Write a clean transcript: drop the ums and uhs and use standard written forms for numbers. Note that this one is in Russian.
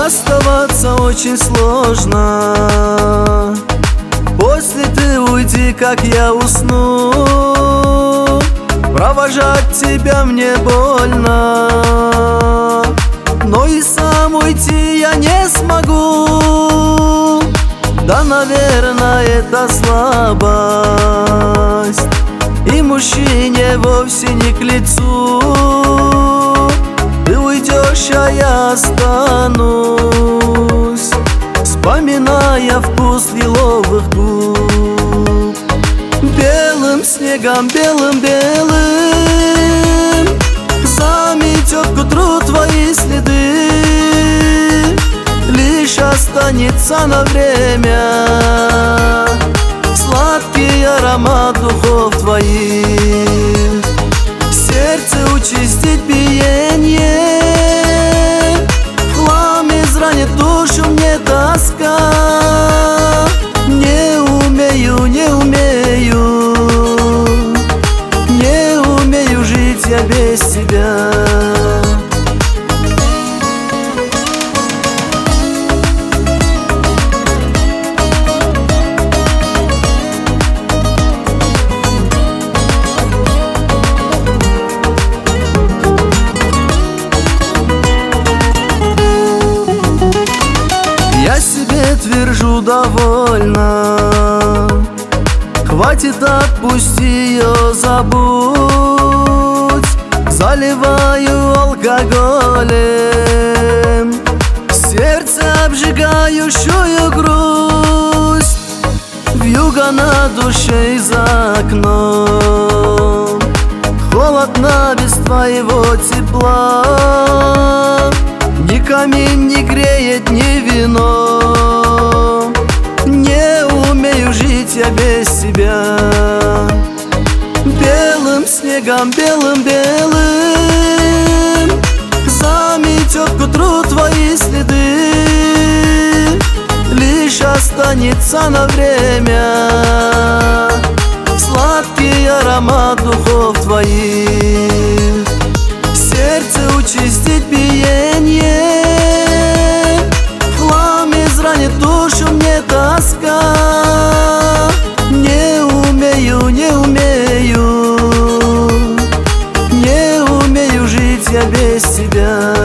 Расставаться очень сложно. После ты уйди, как я усну. Провожать тебя мне больно, но и сам уйти я не смогу. Да, наверное, это слабость, и мужчине вовсе не к лицу. Ты уйдешь, а я останусь, вспоминая вкус лиловых губ. Белым снегом, белым-белым заметет к утру твои следы. Лишь останется на время сладкий аромат духов твоих. В сердце участить биение, в хлам изранит душу мне тоска. Не умею, не умею жить я без тебя. Я себе твержу довольно, хватит, отпусти ее, забудь. Заливаю алкоголем сердце обжигающую грусть. Вьюга на душе и за окном, холодно без твоего тепла. Ни камин не греет, ни вино. Не умею жить я без тебя. Белым снегом, белым-белым заметет к утру твои следы. Лишь останется на время сладкий аромат духов твоих. В сердце участить биение, в хлам изранит душу мне тоска. Не умею жить я без тебя.